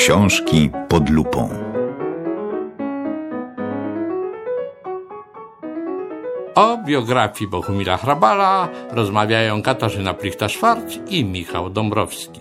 Książki pod lupą. O biografii Bohumila Hrabala rozmawiają Katarzyna Plichta-Szwarc i Michał Dąbrowski.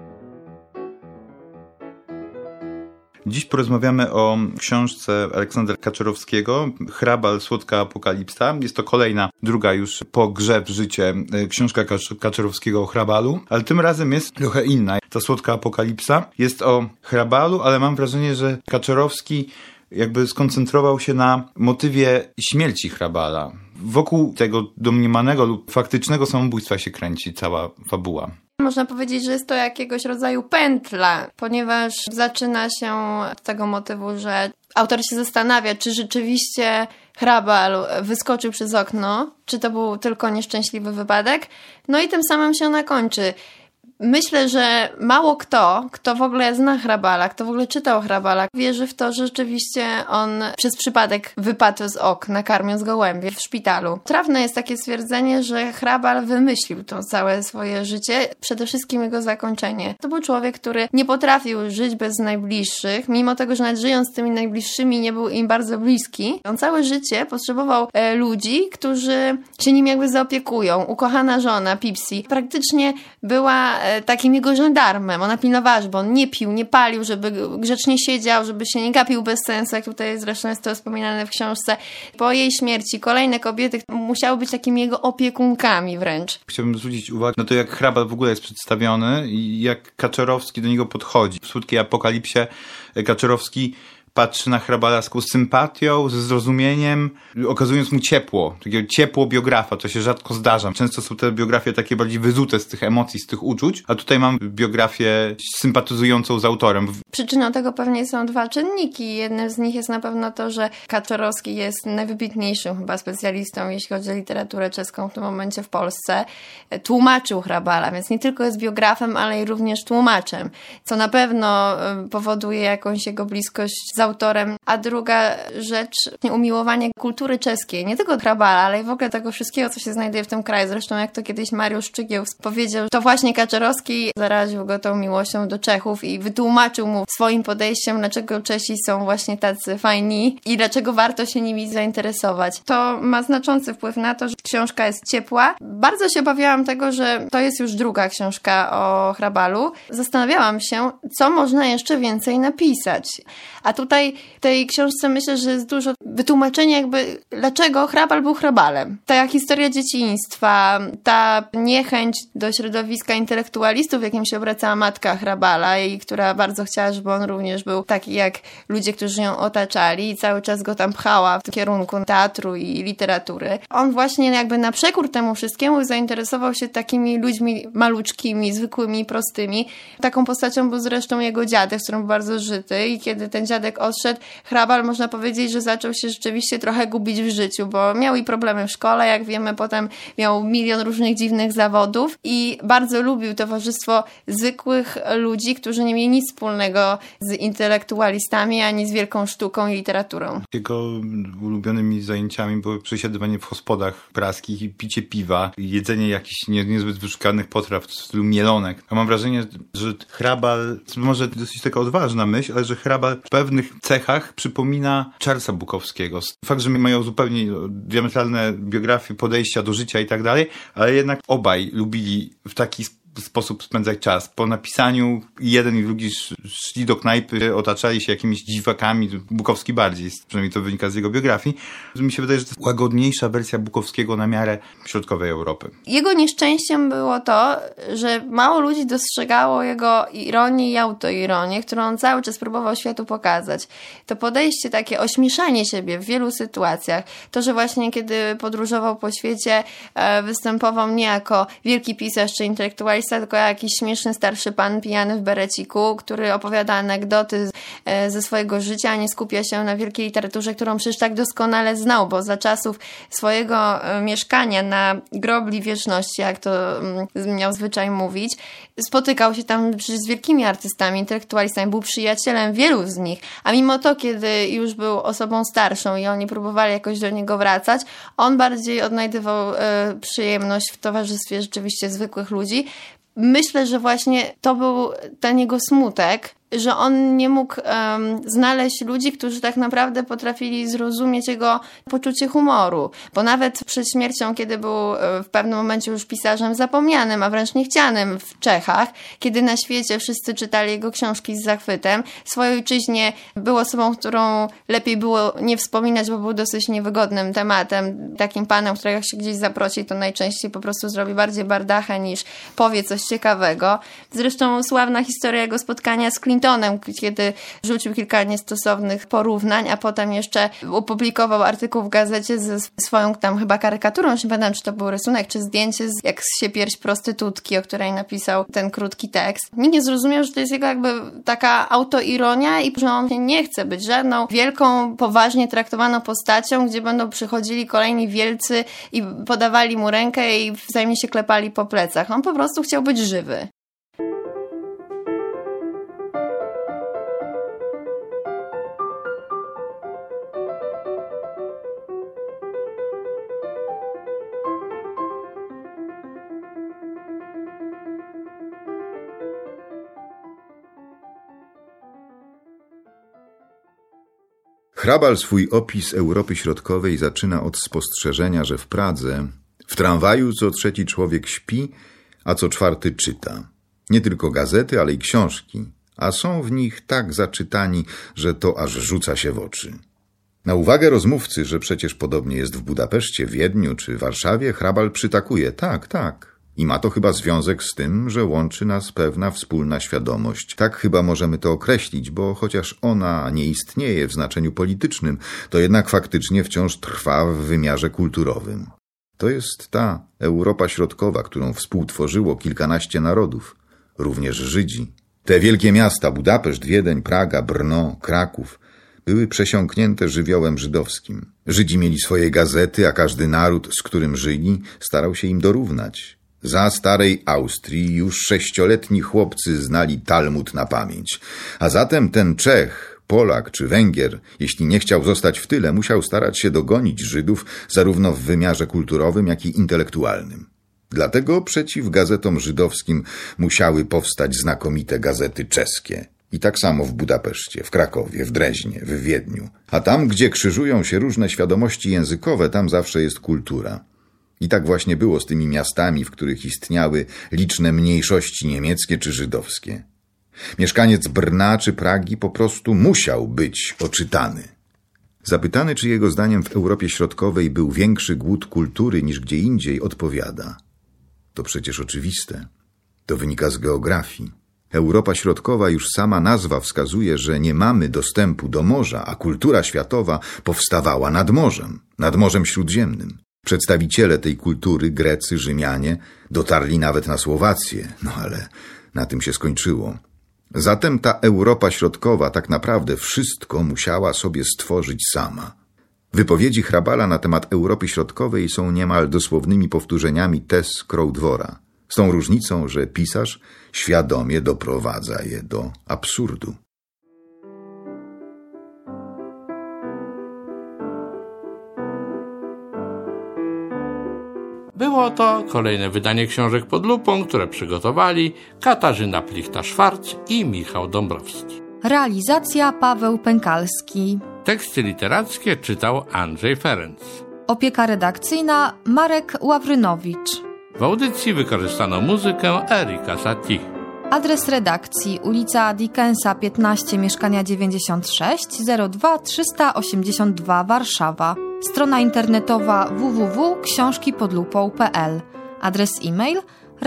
Dziś porozmawiamy o książce Aleksandra Kaczorowskiego Hrabal, Słodka Apokalipsa. Jest to kolejna, druga już po grze w życie książka Kaczorowskiego o Hrabalu, ale tym razem jest trochę inna. Ta Słodka Apokalipsa jest o Hrabalu, ale mam wrażenie, że Kaczorowski jakby skoncentrował się na motywie śmierci Hrabala. Wokół tego domniemanego lub faktycznego samobójstwa się kręci cała fabuła. Można powiedzieć, że jest to jakiegoś rodzaju pętla, ponieważ zaczyna się od tego motywu, że autor się zastanawia, czy rzeczywiście Hrabal wyskoczył przez okno, czy to był tylko nieszczęśliwy wypadek, no i tym samym się ona kończy. Myślę, że mało kto w ogóle zna Hrabala, kto w ogóle czytał Hrabala, wierzy w to, że rzeczywiście on przez przypadek wypadł z okna, karmiąc gołębie w szpitalu. Trafne jest takie stwierdzenie, że Hrabal wymyślił to całe swoje życie, przede wszystkim jego zakończenie. To był człowiek, który nie potrafił żyć bez najbliższych, mimo tego, że nawet żyjąc z tymi najbliższymi nie był im bardzo bliski. On całe życie potrzebował ludzi, którzy się nim jakby zaopiekują. Ukochana żona, Pipsi, praktycznie była takim jego żandarmem. Ona pilnowała, żeby on nie pił, nie palił, żeby grzecznie siedział, żeby się nie gapił bez sensu, jak tutaj zresztą jest to wspominane w książce. Po jej śmierci kolejne kobiety musiały być takimi jego opiekunkami wręcz. Chciałbym zwrócić uwagę na to, jak Hrabal w ogóle jest przedstawiony i jak Kaczorowski do niego podchodzi. W Słodkiej Apokalipsie Kaczorowski patrzy na Hrabala z sympatią, ze zrozumieniem, okazując mu ciepło, takiego ciepło biografa, to się rzadko zdarza. Często są te biografie takie bardziej wyzute z tych emocji, z tych uczuć, a tutaj mam biografię sympatyzującą z autorem. Przyczyną tego pewnie są dwa czynniki. Jednym z nich jest na pewno to, że Kaczorowski jest najwybitniejszym chyba specjalistą, jeśli chodzi o literaturę czeską w tym momencie w Polsce. Tłumaczył Hrabala, więc nie tylko jest biografem, ale i również tłumaczem, co na pewno powoduje jakąś jego bliskość z autorem. A druga rzecz, umiłowanie kultury czeskiej, nie tylko Hrabala, ale i w ogóle tego wszystkiego, co się znajduje w tym kraju. Zresztą jak to kiedyś Mariusz Czygieł powiedział, to właśnie Kaczorowski zaraził go tą miłością do Czechów i wytłumaczył mu swoim podejściem, dlaczego Czesi są właśnie tacy fajni i dlaczego warto się nimi zainteresować. To ma znaczący wpływ na to, że książka jest ciepła. Bardzo się obawiałam tego, że to jest już druga książka o Hrabalu. Zastanawiałam się, co można jeszcze więcej napisać. A tutaj w tej książce myślę, że jest dużo wytłumaczenia jakby, dlaczego Hrabal był Hrabalem. Ta historia dzieciństwa, ta niechęć do środowiska intelektualistów, w jakim się obracała matka Hrabala i która bardzo chciała, żeby on również był taki jak ludzie, którzy ją otaczali i cały czas go tam pchała w kierunku teatru i literatury. On właśnie jakby na przekór temu wszystkiemu zainteresował się takimi ludźmi maluczkimi, zwykłymi, prostymi. Taką postacią był zresztą jego dziadek, z którym był bardzo żyty i kiedy ten dziadek odszedł, Hrabal można powiedzieć, że zaczął się rzeczywiście trochę gubić w życiu, bo miał i problemy w szkole, jak wiemy, potem miał milion różnych dziwnych zawodów i bardzo lubił towarzystwo zwykłych ludzi, którzy nie mieli nic wspólnego z intelektualistami, ani z wielką sztuką i literaturą. Jego ulubionymi zajęciami były przesiadywanie w hospodach praskich i picie piwa, jedzenie jakichś niezbyt wyszukanych potraw w stylu mielonek. A mam wrażenie, że Hrabal, może dosyć taka odważna myśl, ale że Hrabal w pewnych cechach przypomina Charlesa Bukowskiego. Fakt, że mają zupełnie diametralne biografie, podejścia do życia i tak dalej, ale jednak obaj lubili w taki sposób spędzać czas. Po napisaniu jeden i drugi szli do knajpy, otaczali się jakimiś dziwakami, Bukowski bardziej, przynajmniej to wynika z jego biografii. Mi się wydaje, że to jest łagodniejsza wersja Bukowskiego na miarę środkowej Europy. Jego nieszczęściem było to, że mało ludzi dostrzegało jego ironię i autoironię, którą on cały czas próbował światu pokazać. To podejście, takie ośmieszanie siebie w wielu sytuacjach, to, że właśnie kiedy podróżował po świecie, występował nie jako wielki pisarz czy intelektualista, tylko jakiś śmieszny starszy pan pijany w bereciku, który opowiada anegdoty ze swojego życia, a nie skupia się na wielkiej literaturze, którą przecież tak doskonale znał, bo za czasów swojego mieszkania na grobli wieczności, jak to miał zwyczaj mówić, spotykał się tam przecież z wielkimi artystami, intelektualistami, był przyjacielem wielu z nich, a mimo to, kiedy już był osobą starszą i oni próbowali jakoś do niego wracać, on bardziej odnajdywał przyjemność w towarzystwie rzeczywiście zwykłych ludzi. Myślę, że właśnie to był ten jego smutek, że on nie mógł znaleźć ludzi, którzy tak naprawdę potrafili zrozumieć jego poczucie humoru. Bo nawet przed śmiercią, kiedy był w pewnym momencie już pisarzem zapomnianym, a wręcz niechcianym w Czechach, kiedy na świecie wszyscy czytali jego książki z zachwytem, swojej ojczyźnie był osobą, którą lepiej było nie wspominać, bo był dosyć niewygodnym tematem. Takim panem, którego się gdzieś zaprosi, to najczęściej po prostu zrobi bardziej bardachę niż powie coś ciekawego. Zresztą sławna historia jego spotkania z Clintonem, kiedy rzucił kilka niestosownych porównań, a potem jeszcze opublikował artykuł w gazecie ze swoją tam chyba karykaturą, nie pamiętam, czy to był rysunek, czy zdjęcie, jak się pierś prostytutki, o której napisał ten krótki tekst. Nikt nie zrozumiał, że to jest jego jakby taka autoironia i że on nie chce być żadną wielką, poważnie traktowaną postacią, gdzie będą przychodzili kolejni wielcy i podawali mu rękę i wzajemnie się klepali po plecach. On po prostu chciał być żywy. Hrabal swój opis Europy Środkowej zaczyna od spostrzeżenia, że w Pradze, w tramwaju co trzeci człowiek śpi, a co czwarty czyta. Nie tylko gazety, ale i książki, a są w nich tak zaczytani, że to aż rzuca się w oczy. Na uwagę rozmówcy, że przecież podobnie jest w Budapeszcie, Wiedniu czy Warszawie, Hrabal przytakuje: tak. I ma to chyba związek z tym, że łączy nas pewna wspólna świadomość. Tak chyba możemy to określić, bo chociaż ona nie istnieje w znaczeniu politycznym, to jednak faktycznie wciąż trwa w wymiarze kulturowym. To jest ta Europa Środkowa, którą współtworzyło kilkanaście narodów, również Żydzi. Te wielkie miasta, Budapeszt, Wiedeń, Praga, Brno, Kraków, były przesiąknięte żywiołem żydowskim. Żydzi mieli swoje gazety, a każdy naród, z którym żyli, starał się im dorównać. Za starej Austrii już 6-letni chłopcy znali Talmud na pamięć. A zatem ten Czech, Polak czy Węgier, jeśli nie chciał zostać w tyle, musiał starać się dogonić Żydów zarówno w wymiarze kulturowym, jak i intelektualnym. Dlatego przeciw gazetom żydowskim musiały powstać znakomite gazety czeskie. I tak samo w Budapeszcie, w Krakowie, w Dreźnie, w Wiedniu. A tam, gdzie krzyżują się różne świadomości językowe, tam zawsze jest kultura. I tak właśnie było z tymi miastami, w których istniały liczne mniejszości niemieckie czy żydowskie. Mieszkaniec Brna czy Pragi po prostu musiał być oczytany. Zapytany, czy jego zdaniem w Europie Środkowej był większy głód kultury niż gdzie indziej, odpowiada: to przecież oczywiste. To wynika z geografii. Europa Środkowa, już sama nazwa wskazuje, że nie mamy dostępu do morza, a kultura światowa powstawała nad Morzem Śródziemnym. Przedstawiciele tej kultury, Grecy, Rzymianie, dotarli nawet na Słowację, ale na tym się skończyło. Zatem ta Europa Środkowa tak naprawdę wszystko musiała sobie stworzyć sama. Wypowiedzi Hrabala na temat Europy Środkowej są niemal dosłownymi powtórzeniami tez Crow-Dwora, z tą różnicą, że pisarz świadomie doprowadza je do absurdu. Było to kolejne wydanie książek pod lupą, które przygotowali Katarzyna Plichta-Szwarc i Michał Dąbrowski. Realizacja Paweł Pękalski. Teksty literackie czytał Andrzej Ferenc. Opieka redakcyjna Marek Ławrynowicz. W audycji wykorzystano muzykę Erika Satie. Adres redakcji: ulica Dickensa 15, mieszkania 96, 02 382 Warszawa. Strona internetowa www.książkipodlupą.pl. Adres e-mail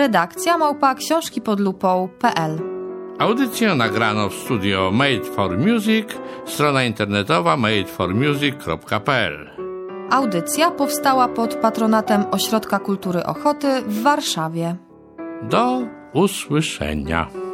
redakcja@książkipodlupą.pl. Audycję nagrano w studio Made for Music, strona internetowa madeformusic.pl. Audycja powstała pod patronatem Ośrodka Kultury Ochoty w Warszawie. Do usłyszenia.